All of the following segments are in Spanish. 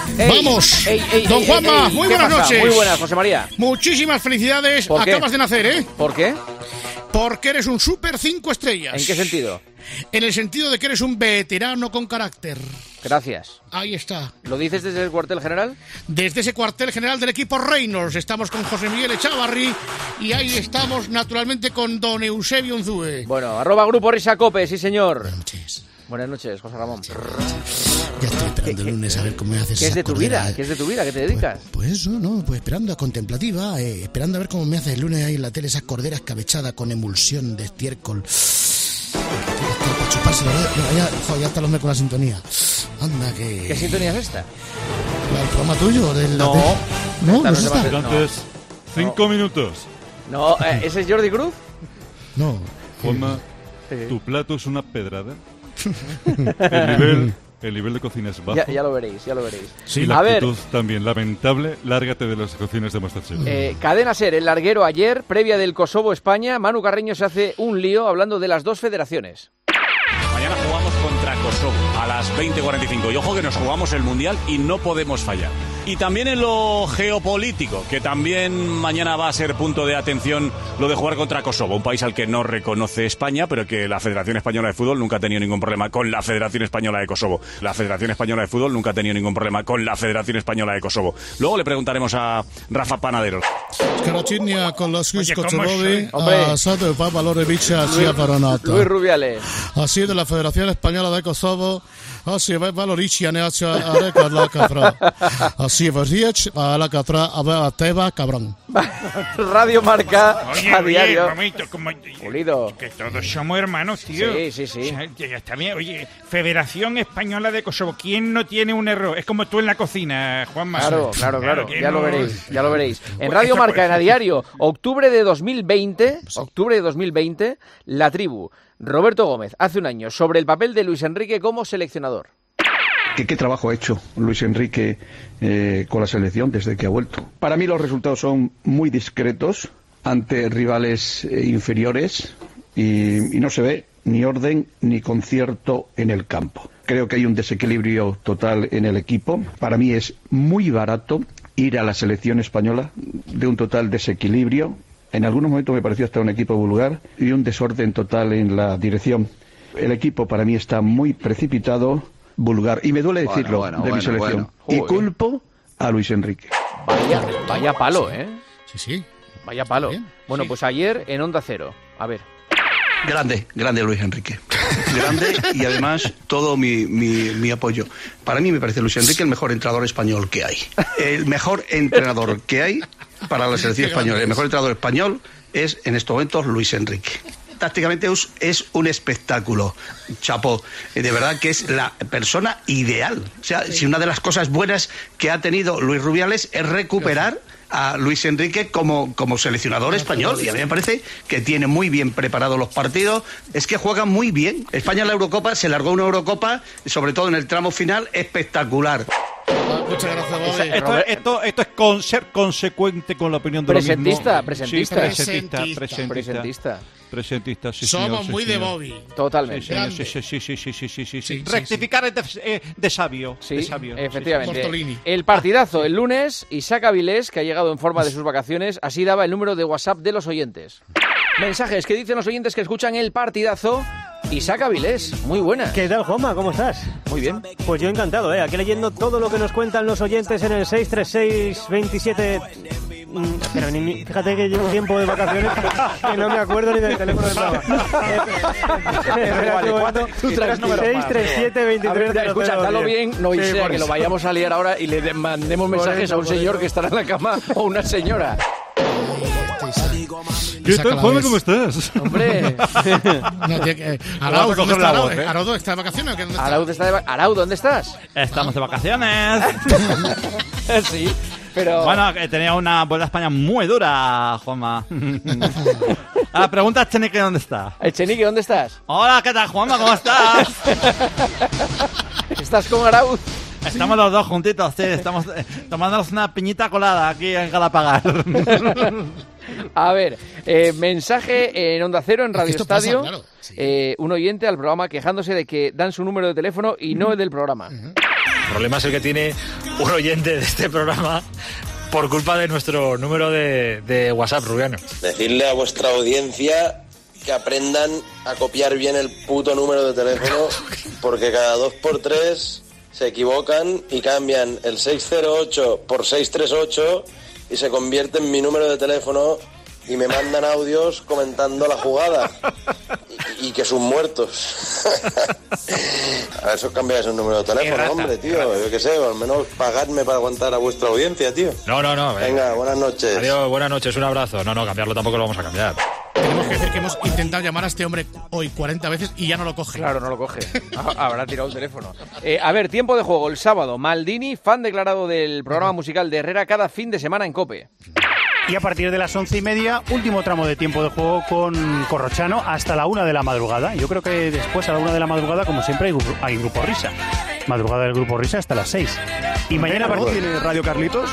Vamos, don Juanma, muy buenas noches. Muy buenas, José María. Muchísimas felicidades, acabas de nacer, ¿eh? ¿Por qué? Porque eres un super 5 estrellas. ¿En qué sentido? En el sentido de que eres un veterano con carácter. Gracias. Ahí está. ¿Lo dices desde el cuartel general? Desde ese cuartel general del equipo Reynolds. Estamos con José Miguel Echavarri y ahí estamos naturalmente con don Eusebio Unzúe. Bueno, @Grupo Risa Cope, sí señor. Buenas noches. Buenas noches, José Ramón. Ya estoy esperando el lunes a ver cómo me haces. ¿Qué es de tu vida? ¿Qué es de tu vida? ¿Qué te dedicas? Pues eso, ¿no? Pues esperando a contemplativa, esperando a ver cómo me haces el lunes ahí en la tele esas corderas cabechadas con emulsión de estiércol. Para chuparse, ya está los me con la sintonía. Anda, que... ¿Qué sintonía es esta? ¿El programa tuyo? No. ¿No es esta? Antes, 5 minutos. No, ¿ese es Jordi Cruz? No. Juanma, ¿tu plato es una pedrada? El nivel de cocina es bajo. Ya lo veréis. Sí, y la actitud también lamentable. Lárgate de las cocinas de Masterchef. Cadena SER, el larguero ayer, previa del Kosovo-España. Manu Carreño se hace un lío hablando de las dos federaciones. Mañana jugamos contra Kosovo a las 20:45. Y ojo que nos jugamos el Mundial y no podemos fallar. Y también en lo geopolítico, que también mañana va a ser punto de atención lo de jugar contra Kosovo, un país al que no reconoce España, pero que la Federación Española de Fútbol nunca ha tenido ningún problema con la Federación Española de Kosovo. La Federación Española de Fútbol nunca ha tenido ningún problema con la Federación Española de Kosovo. Luego le preguntaremos a Rafa Panadero. Luis Rubiales. Así de la Federación Española de Kosovo. Así va Valoricia Así a la catra a Teba cabrón. Radio Marca a diario. Momento, como Pulido. que todos somos hermanos, tío. Sí. O sea, ya está bien. Oye, Federación Española de Kosovo, ¿quién no tiene un error? Es como tú en la cocina, Juanma. Claro. Ya lo veréis. En Pues Radio Marca, en a diario, octubre de 2020, La Tribu. Roberto Gómez, hace un año, sobre el papel de Luis Enrique como seleccionador. ¿Qué trabajo ha hecho Luis Enrique con la selección desde que ha vuelto? Para mí los resultados son muy discretos ante rivales inferiores y no se ve ni orden ni concierto en el campo. Creo que hay un desequilibrio total en el equipo. Para mí es muy barato ir a la selección española de un total desequilibrio. En algunos momentos me pareció hasta un equipo vulgar y un desorden total en la dirección. El equipo para mí está muy precipitado, vulgar, y me duele decirlo de mi selección. Y culpo a Luis Enrique. Vaya palo, ¿eh? Sí. Vaya palo. Bien. Bueno, pues ayer en Onda Cero. A ver. Grande Luis Enrique. Grande y además todo mi apoyo. Para mí me parece Luis Enrique el mejor entrenador español que hay. El mejor entrenador que hay para la selección española. El mejor entrenador español es en estos momentos Luis Enrique. Tácticamente es un espectáculo, Chapo. De verdad que es la persona ideal. O sea, si una de las cosas buenas que ha tenido Luis Rubiales es recuperar a Luis Enrique como seleccionador español, y a mí me parece que tiene muy bien preparados los partidos, es que juega muy bien. España en la Eurocopa se largó una Eurocopa, sobre todo en el tramo final, espectacular. Muchas gracias, Bobby. Esto es ser consecuente con la opinión de Presentista. Presentista, sí, somos señor, muy sí, de señor. Bobby. Totalmente. Sí. Rectificar es de sabio. Sí, de sabio. efectivamente. Bortolini. El partidazo el lunes, Isaac Avilés, que ha llegado en forma de sus vacaciones, así daba el número de WhatsApp de los oyentes. Mensajes que dicen los oyentes que escuchan el partidazo. Isaac Avilés, muy buena. ¿Qué tal, Juanma? ¿Cómo estás? Muy bien. Pues yo encantado, aquí leyendo todo lo que nos cuentan los oyentes en el 63627... Pero fíjate que llevo tiempo de vacaciones que no me acuerdo ni del teléfono del programa. 6372300. A ver, escucha, dalo bien, no sea que lo vayamos a liar ahora y le mandemos mensajes a un señor que estará en la cama o una señora. ¿Qué tal, Juan? ¿Cómo estás? Hombre. Arau, ¿dónde está Arau? ¿Arau está de vacaciones? Arau, ¿dónde estás? Estamos de vacaciones. Sí, pero... Bueno, tenía una vuelta a España muy dura, Juanma. Pregunta a Chenique dónde está. Chenique, ¿dónde estás? Hola, ¿qué tal, Juanma? ¿Cómo estás? ¿Estás con Arau? Estamos los dos juntitos, sí. Estamos tomándonos una piñita colada aquí en Galapagar. A ver, mensaje en Onda Cero, en Radio Estadio. Pasa, claro, sí. Un oyente al programa quejándose de que dan su número de teléfono y no el del programa. El problema es el que tiene un oyente de este programa por culpa de nuestro número de WhatsApp, Rubiano. Decirle a vuestra audiencia que aprendan a copiar bien el puto número de teléfono, porque cada 2x3 se equivocan y cambian el 608 por 638 y se convierte en mi número de teléfono y me mandan audios comentando la jugada y que son muertos. A ver, eso cambiáis el número de teléfono, hombre, tío. Yo qué sé, al menos pagadme para aguantar a vuestra audiencia, tío. No. Venga, buenas noches. Adiós, buenas noches, un abrazo. No, cambiarlo tampoco lo vamos a cambiar. Tenemos que decir que hemos intentado llamar a este hombre hoy 40 veces y ya no lo coge. Claro, no lo coge. Habrá tirado el teléfono. A ver, tiempo de juego. El sábado, Maldini, fan declarado del programa musical de Herrera cada fin de semana en COPE. Y a partir de las 11:30, último tramo de tiempo de juego con Corrochano hasta la 1 de la madrugada. Yo creo que después a la 1 de la madrugada, como siempre, hay Grupo Risa. Madrugada del Grupo Risa hasta las 6. Y mañana ¿Tiene Radio Carlitos?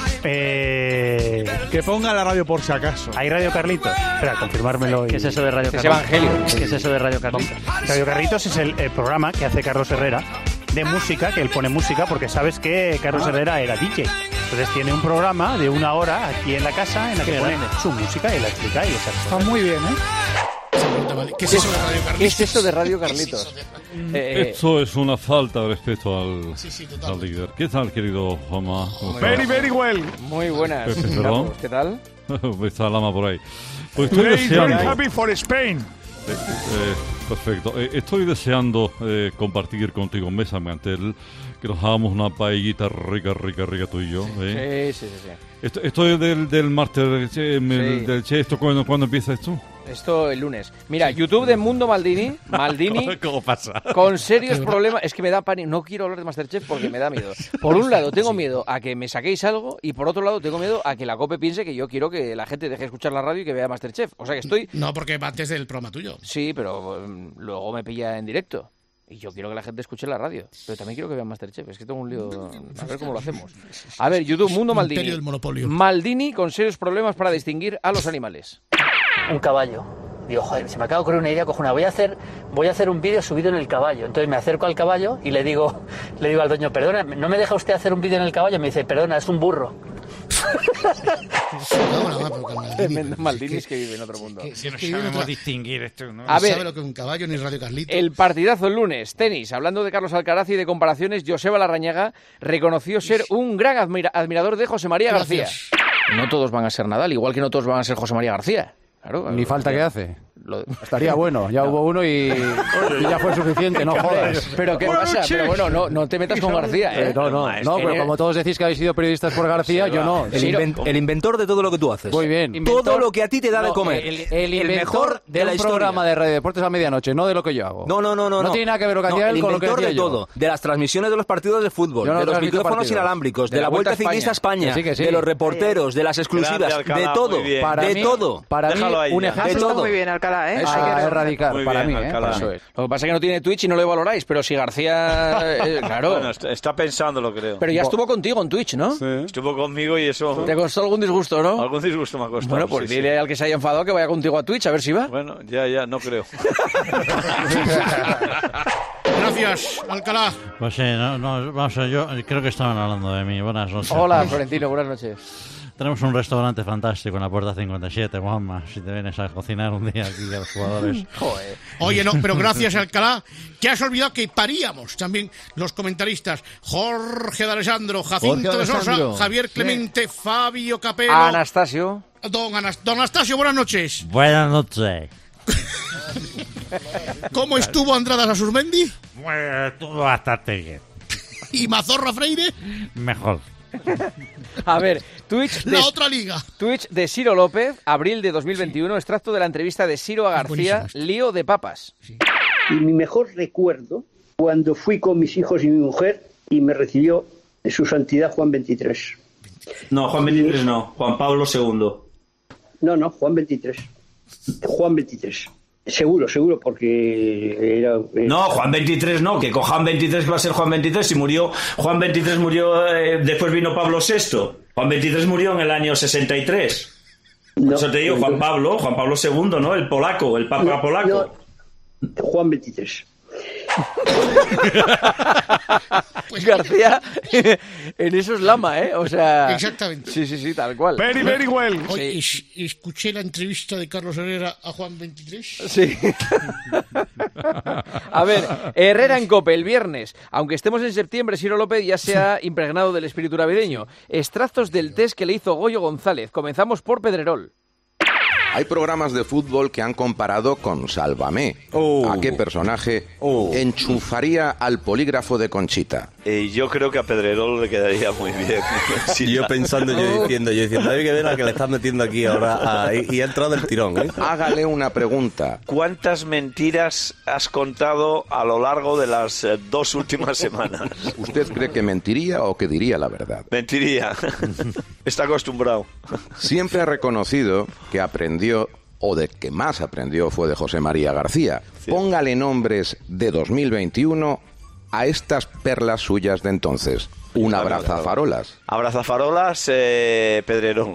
Que ponga la radio por si acaso. ¿Hay Radio Carlitos? Espera, confirmármelo. ¿Qué es eso de Radio Es Carlitos? Evangelio. ¿Qué es eso de Radio Carlitos? Radio Carlitos es el programa que hace Carlos Herrera de música, que él pone música porque sabes que Carlos Herrera era DJ. Entonces tiene un programa de 1 hora aquí en la casa en la que pone su música y la explica y esas cosas. Está muy bien, ¿Qué es eso de Radio Carlitos? ¿Qué es eso de Radio Carlitos? Esto es una falta de respeto al líder. ¿Qué tal, querido Juanma? Very well. Muy buenas. Perdón. Carlos, ¿qué tal? Está Lama por ahí. Pues estoy Today is very deseando... happy for Spain. Perfecto. Estoy deseando compartir contigo mesa mantel, que nos hagamos una paellita rica tú y yo. Sí. Esto del martes del Che. ¿Esto cuándo empieza esto? Esto el lunes. Mira, YouTube de Mundo Maldini. ¿Cómo pasa? Con serios problemas. Es que me da pánico. No quiero hablar de Masterchef porque me da miedo. Por un lado, tengo miedo a que me saquéis algo. Y por otro lado, tengo miedo a que la COPE piense que yo quiero que la gente deje de escuchar la radio y que vea Masterchef. O sea que estoy... No, porque va antes del programa tuyo. Sí, pero luego me pilla en directo. Y yo quiero que la gente escuche la radio. Pero también quiero que vean Masterchef. Es que tengo un lío. A ver cómo lo hacemos. A ver, YouTube, Mundo Maldini. Imperio del monopolio. Maldini con serios problemas para distinguir a los animales. Un caballo. Digo, joder, se me acaba de ocurrir una idea cojonada. Voy a hacer un vídeo subido en el caballo. Entonces me acerco al caballo y le digo al dueño, perdona, ¿no me deja usted hacer un vídeo en el caballo? Me dice, perdona, es un burro. Tremendo Maldinis que vive en otro mundo. Si no sabemos distinguir esto, ¿no? A ver, sabe lo que es un caballo ni Radio Carlitos. el partidazo el lunes, tenis. Hablando de Carlos Alcaraz y de comparaciones, Joseba Larrañaga reconoció ser un gran admirador de José María García. No todos van a ser Nadal, igual que no todos van a ser José María García. Claro, Ni falta que hace. Estaría bueno, ya hubo uno y ya fue suficiente, no jodas. Pero ¿qué pasa? Pero bueno, no te metas con García, ¿eh? No, pero como todos decís que habéis sido periodistas por García, yo no. El inventor de todo lo que tú haces. Muy bien. Todo lo que a ti te da de comer. El mejor de la programa de Radio Deportes a medianoche, no de lo que yo hago. No. No tiene nada que ver lo que hacía él con lo que hacía de todo. De las transmisiones de los partidos de fútbol, de los micrófonos inalámbricos, de la Vuelta Ciclista a España, de los reporteros, de las exclusivas, de todo. De todo. Para mí, un ejemplo. Muy bien, Alcalá, ¿eh? A erradicar, Muy para bien, mí, Alcalá. Eso es. Lo que pasa es que no tiene Twitch y no lo valoráis, pero si García... claro. Bueno, está pensándolo, creo. Pero ya estuvo contigo en Twitch, ¿no? Sí. Estuvo conmigo y eso... ¿Te costó algún disgusto, no? Algún disgusto me ha costado. Bueno, pues sí, dile al que se haya enfadado que vaya contigo a Twitch, a ver si va. Bueno, ya, no creo. Gracias, Alcalá. Pues sí, vamos a ver, yo creo que estaban hablando de mí. Buenas noches. Hola, Florentino, buenas noches. Tenemos un restaurante fantástico en la Puerta 57, Juanma, si te vienes a cocinar un día aquí a los jugadores. Joder. Oye, no, pero gracias, Alcalá, que has olvidado que paríamos también los comentaristas. Jorge de Alessandro, Jacinto de Sosa, Javier Clemente, Fabio Capello. Anastasio. Don Anastasio, buenas noches. Buenas noches. ¿Cómo estuvo Andradas Asurmendi? Estuvo bastante bien. ¿Y Mazorra Freire? Mejor. A ver, Twitch otra liga. Twitch de Ciro López, abril de 2021, extracto de la entrevista de Ciro a García, lío de papas. Y mi mejor recuerdo, cuando fui con mis hijos y mi mujer y me recibió su santidad Juan XXIII. No, Juan XXIII no, Juan Pablo II. No, Juan XXIII. Juan XXIII. Seguro, porque era... No, Juan XXIII no, que con Juan XXIII va a ser Juan XXIII. Si murió, Juan XXIII murió, después vino Pablo VI. Juan XXIII murió en el año 63. No, eso te digo, Juan Pablo II, ¿no? El polaco, el papa polaco. No, Juan XXIII. Pues García, en eso es lama, ¿eh? O sea... Exactamente. Sí, tal cual. Very, very well. Oye, escuché la entrevista de Carlos Herrera a Juan 23. Sí. A ver, Herrera en COPE el viernes. Aunque estemos en septiembre, Ciro López ya se ha impregnado del espíritu navideño. Extractos del test que le hizo Goyo González. Comenzamos por Pedrerol. Hay programas de fútbol que han comparado con Sálvame. ¿A qué personaje enchufaría al polígrafo de Conchita? Yo creo que a Pedrerol le quedaría muy bien. Yo pensando, yo diciendo, David, que la que le estás metiendo aquí ahora y ha entrado el tirón, ¿eh? Hágale una pregunta. ¿Cuántas mentiras has contado a lo largo de las 2 últimas semanas? ¿Usted cree que mentiría o que diría la verdad? Mentiría. Está acostumbrado. Siempre ha reconocido que aprendió, o de que más aprendió fue de José María García. Sí. Póngale nombres de 2021 a estas perlas suyas de entonces. Un abrazafarolas. Abrazafarolas, Pedrerón.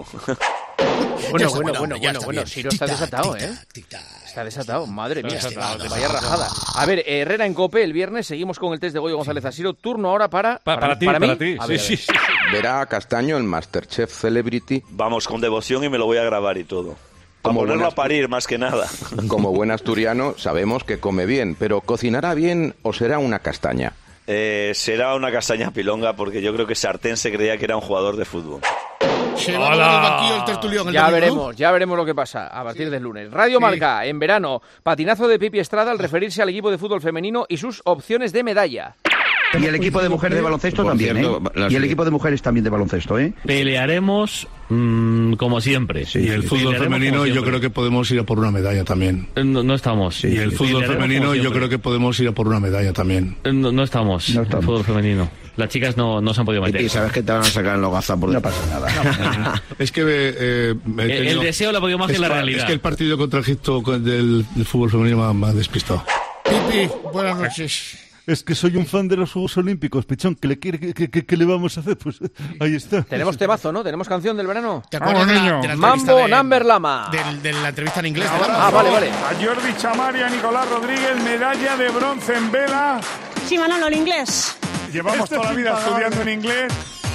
Bueno, Ciro está desatado, ¿eh? Está desatado, madre mía, vaya rajada. A ver, Herrera en COPE, el viernes seguimos con el test de Goyo González a Ciro. Turno ahora para ti. Sí. Verá a Castaño en Masterchef Celebrity. Vamos, con devoción y me lo voy a grabar y todo. Como ponerlo a parir, más que nada. Como buen asturiano, sabemos que come bien, pero ¿cocinará bien o será una castaña? Será una castaña pilonga, porque yo creo que Sartén se creía que era un jugador de fútbol. Se va al banquillo el tertulión. Ya veremos lo que pasa a partir del lunes. Radio Marca, en verano, patinazo de Pipi Estrada al referirse al equipo de fútbol femenino y sus opciones de medalla. Y el equipo de mujeres de baloncesto también, cierto, ¿eh? Y el equipo de mujeres también de baloncesto, ¿eh? Pelearemos como siempre. Sí, y el fútbol femenino yo creo que podemos ir a por una medalla también. No estamos. Sí, y el fútbol femenino yo creo que podemos ir a por una medalla también. No estamos. Fútbol femenino. Las chicas no se han podido meter. Y sabes que te van a sacar en los gazapos. No pasa nada. Es que el deseo lo podemos hacer la realidad. Es que el partido contra Egipto del fútbol femenino me ha despistado. Pipi, buenas noches. Es que soy un fan de los Juegos Olímpicos, Pichón. ¿Qué le vamos a hacer? Pues ahí está. Tenemos temazo, ¿no? ¿Tenemos canción del verano? ¿Te acuerdas de la Mambo Number Lama. De la entrevista en inglés. Vale. A Jordi Chamar y a Nicolás Rodríguez, medalla de bronce en vela. Sí, Manolo, el inglés. Llevamos toda la vida estudiando en inglés.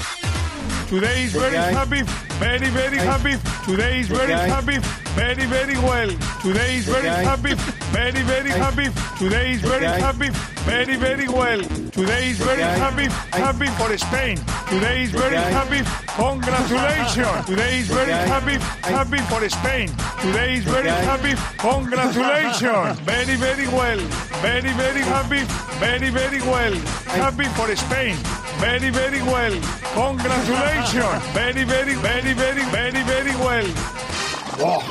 Today is very happy, very, very happy. Today is very happy, very, very well. Today is very happy, very, very happy. Today is very happy, very, very well. Today is very happy, happy for Spain. Today is very happy, congratulations. Today is very happy, happy for Spain. Today is very happy, congratulations. Very, very well. Very, very happy, very, very well. Happy for Spain. Very, very well. Congratulations. Very, very, very, very, very, very well. Wow.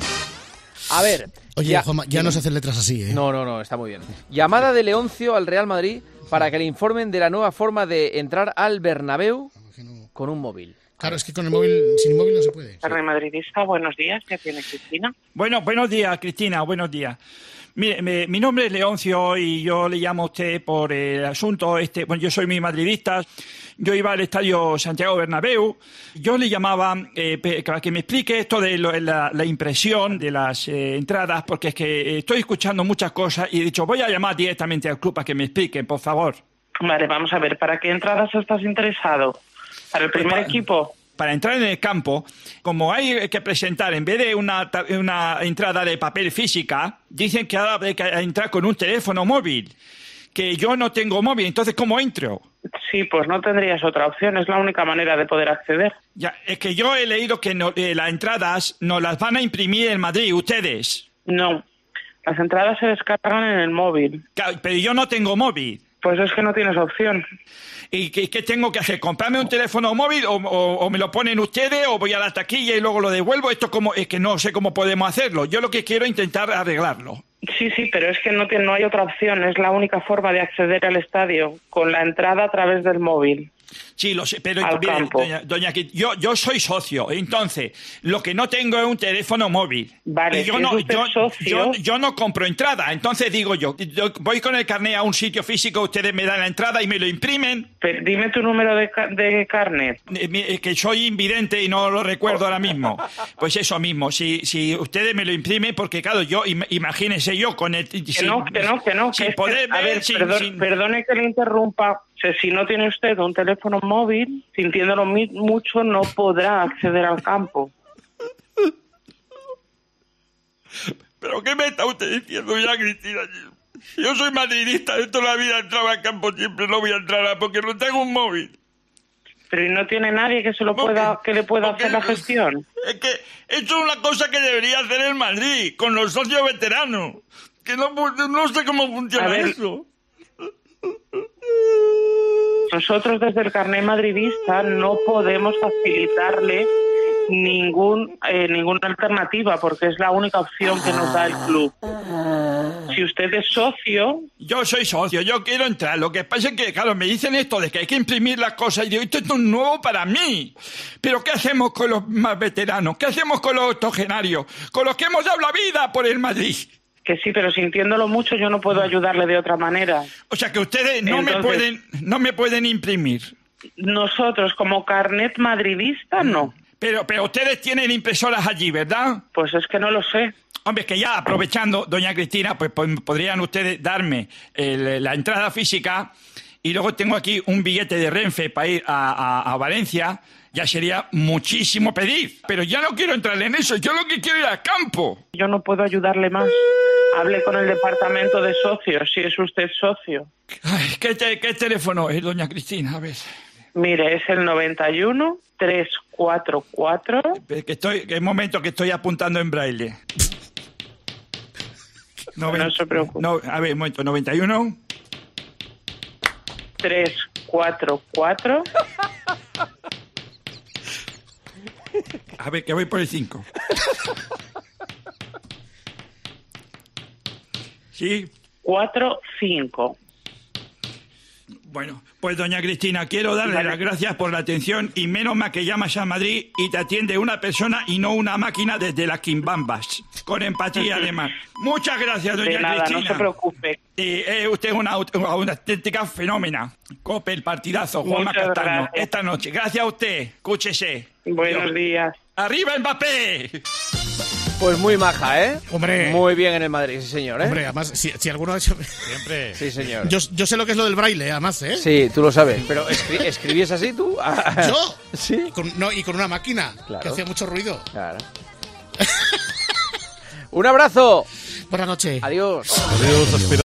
A ver. Oye, Juanma, ya no se hacen letras así, ¿eh? No, está muy bien. Llamada de Leoncio al Real Madrid para que le informen de la nueva forma de entrar al Bernabéu con un móvil. Claro, es que con el móvil, sin el móvil no se puede. Real Madridista, buenos días. ¿Qué tiene Cristina? Bueno, buenos días, Cristina, buenos días. Mire, mi nombre es Leoncio y yo le llamo a usted por el asunto Bueno, yo soy muy madridista. Yo iba al estadio Santiago Bernabéu. Yo le llamaba para que me explique esto de la impresión de las entradas, porque es que estoy escuchando muchas cosas y he dicho, voy a llamar directamente al club para que me expliquen, por favor. Vale, vamos a ver, ¿para qué entradas estás interesado? ¿Para el primer equipo? Para entrar en el campo, como hay que presentar, en vez de una entrada de papel física, dicen que ahora hay que entrar con un teléfono móvil, que yo no tengo móvil, entonces ¿cómo entro? Sí, pues no tendrías otra opción, es la única manera de poder acceder. Ya, es que yo he leído que las entradas nos las van a imprimir en Madrid, ustedes. No, las entradas se descargan en el móvil. Claro, pero yo no tengo móvil. Pues es que no tienes opción. ¿Y qué tengo que hacer? ¿Comprarme un teléfono móvil o me lo ponen ustedes o voy a la taquilla y luego lo devuelvo? Esto es que no sé cómo podemos hacerlo. Yo lo que quiero es intentar arreglarlo. Sí, pero es que no hay otra opción. Es la única forma de acceder al estadio, con la entrada a través del móvil. Sí, lo sé, pero al campo. doña yo soy socio, entonces lo que no tengo es un teléfono móvil. Vale, yo no compro entrada, entonces digo yo voy con el carnet a un sitio físico, ustedes me dan la entrada y me lo imprimen. Pero dime tu número de carnet. Que soy invidente y no lo recuerdo ahora mismo. Pues eso mismo, si ustedes me lo imprimen, porque claro, yo imagínese yo con el... Sin poder ver, perdone que le interrumpa. Si no tiene usted un teléfono móvil, sintiéndolo mucho, no podrá acceder al campo. ¿Pero qué me está usted diciendo ya, Cristina? Yo soy madridista, de toda la vida entraba al campo, siempre no voy a entrar porque no tengo un móvil. Pero ¿y no tiene nadie que le pueda hacer la gestión? Es que eso es una cosa que debería hacer el Madrid, con los socios veteranos. Que no sé cómo funciona eso. Nosotros desde el carnet madridista no podemos facilitarle ninguna alternativa porque es la única opción que nos da el club. Si usted es socio... Yo soy socio, yo quiero entrar. Lo que pasa es que, claro, me dicen esto de que hay que imprimir las cosas y digo, esto es nuevo para mí. Pero ¿qué hacemos con los más veteranos? ¿Qué hacemos con los octogenarios? Con los que hemos dado la vida por el Madrid. Que sí, pero sintiéndolo mucho yo no puedo ayudarle de otra manera. O sea que ustedes no me pueden imprimir. Nosotros como carnet madridista no. Pero ustedes tienen impresoras allí, ¿verdad? Pues es que no lo sé. Hombre, es que ya aprovechando, doña Cristina, pues podrían ustedes darme la entrada física y luego tengo aquí un billete de Renfe para ir a Valencia. Ya sería muchísimo pedir, pero ya no quiero entrar en eso, yo lo que quiero es ir al campo. Yo no puedo ayudarle más. Hable con el departamento de socios, si es usted socio. Ay, ¿qué teléfono es, doña Cristina? A ver. Mire, es el 91 344. Un momento que estoy apuntando en braille. No se preocupe. No, a ver, un momento, 91 344. A ver, que voy por el 5. ¿Sí? 45. Bueno, pues doña Cristina, quiero darle las gracias por la atención y menos mal que llamas a Madrid y te atiende una persona y no una máquina desde las quimbambas. Con empatía, además. Muchas gracias, doña Cristina. No se preocupe. Usted es una auténtica fenómena. Cope el partidazo, Juanma Castaño, esta noche. Gracias a usted. Escúchese. Buenos días. ¡Arriba Mbappé! Pues muy maja, ¿eh? Hombre. Muy bien en el Madrid, sí, señor, ¿eh? Hombre, además, si alguno ha hecho... Siempre. Sí, señor. Yo sé lo que es lo del braille, además, ¿eh? Sí, tú lo sabes. Pero ¿escribías así tú? ¿Yo? Sí. Y con una máquina, claro, que hacía mucho ruido. Claro. ¡Un abrazo! Buenas noches. Adiós. Adiós.